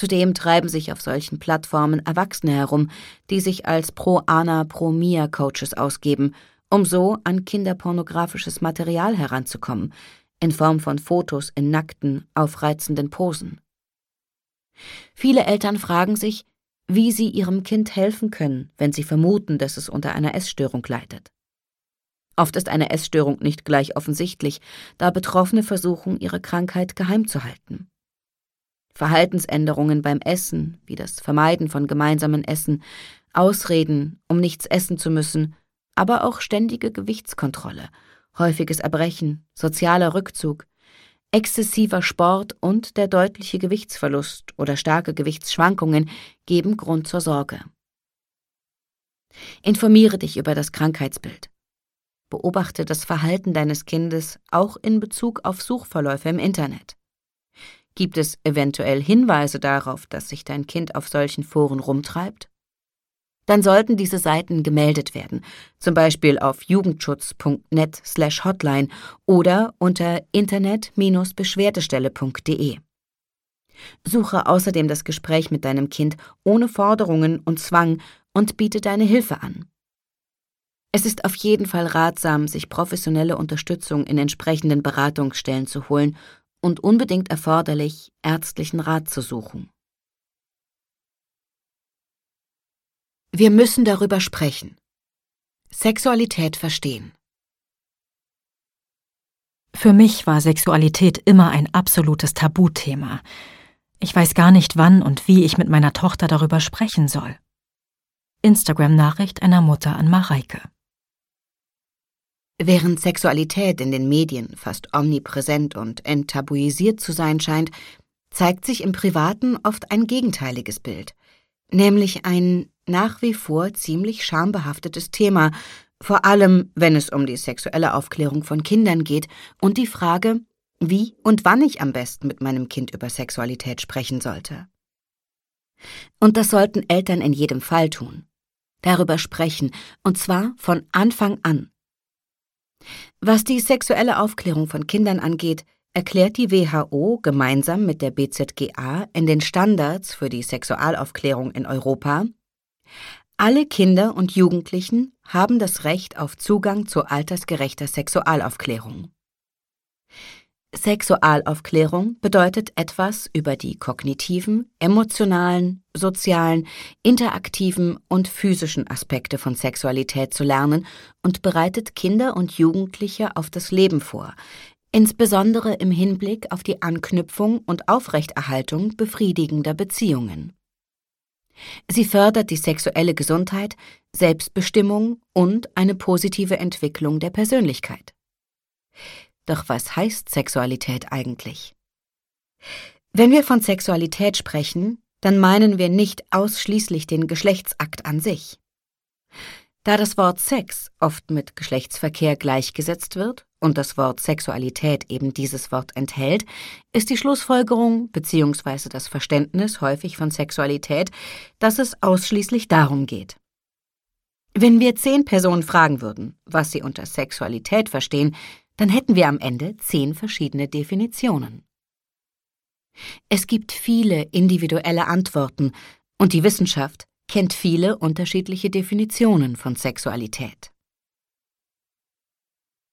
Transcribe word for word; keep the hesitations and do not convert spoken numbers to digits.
Zudem treiben sich auf solchen Plattformen Erwachsene herum, die sich als Pro-Ana, Pro-Mia-Coaches ausgeben, um so an kinderpornografisches Material heranzukommen, in Form von Fotos in nackten, aufreizenden Posen. Viele Eltern fragen sich, wie sie ihrem Kind helfen können, wenn sie vermuten, dass es unter einer Essstörung leidet. Oft ist eine Essstörung nicht gleich offensichtlich, da Betroffene versuchen, ihre Krankheit geheim zu halten. Verhaltensänderungen beim Essen, wie das Vermeiden von gemeinsamen Essen, Ausreden, um nichts essen zu müssen, aber auch ständige Gewichtskontrolle, häufiges Erbrechen, sozialer Rückzug, exzessiver Sport und der deutliche Gewichtsverlust oder starke Gewichtsschwankungen geben Grund zur Sorge. Informiere dich über das Krankheitsbild. Beobachte das Verhalten deines Kindes auch in Bezug auf Suchverläufe im Internet. Gibt es eventuell Hinweise darauf, dass sich dein Kind auf solchen Foren rumtreibt? Dann sollten diese Seiten gemeldet werden, zum Beispiel auf jugendschutz punkt net slash hotline oder unter internet Bindestrich beschwerdestelle punkt de. Suche außerdem das Gespräch mit deinem Kind ohne Forderungen und Zwang und biete deine Hilfe an. Es ist auf jeden Fall ratsam, sich professionelle Unterstützung in entsprechenden Beratungsstellen zu holen und unbedingt erforderlich, ärztlichen Rat zu suchen. Wir müssen darüber sprechen. Sexualität verstehen. Für mich war Sexualität immer ein absolutes Tabuthema. Ich weiß gar nicht, wann und wie ich mit meiner Tochter darüber sprechen soll. Instagram-Nachricht einer Mutter an Mareike. Während Sexualität in den Medien fast omnipräsent und enttabuisiert zu sein scheint, zeigt sich im Privaten oft ein gegenteiliges Bild, nämlich ein nach wie vor ziemlich schambehaftetes Thema, vor allem wenn es um die sexuelle Aufklärung von Kindern geht und die Frage, wie und wann ich am besten mit meinem Kind über Sexualität sprechen sollte. Und das sollten Eltern in jedem Fall tun. Darüber sprechen, und zwar von Anfang an. Was die sexuelle Aufklärung von Kindern angeht, erklärt die W H O gemeinsam mit der B Z G A in den Standards für die Sexualaufklärung in Europa: Alle Kinder und Jugendlichen haben das Recht auf Zugang zu altersgerechter Sexualaufklärung. Sexualaufklärung bedeutet etwas über die kognitiven, emotionalen, sozialen, interaktiven und physischen Aspekte von Sexualität zu lernen und bereitet Kinder und Jugendliche auf das Leben vor, insbesondere im Hinblick auf die Anknüpfung und Aufrechterhaltung befriedigender Beziehungen. Sie fördert die sexuelle Gesundheit, Selbstbestimmung und eine positive Entwicklung der Persönlichkeit. Doch was heißt Sexualität eigentlich? Wenn wir von Sexualität sprechen, dann meinen wir nicht ausschließlich den Geschlechtsakt an sich. Da das Wort Sex oft mit Geschlechtsverkehr gleichgesetzt wird und das Wort Sexualität eben dieses Wort enthält, ist die Schlussfolgerung bzw. das Verständnis häufig von Sexualität, dass es ausschließlich darum geht. Wenn wir zehn Personen fragen würden, was sie unter Sexualität verstehen, dann hätten wir am Ende zehn verschiedene Definitionen. Es gibt viele individuelle Antworten und die Wissenschaft kennt viele unterschiedliche Definitionen von Sexualität.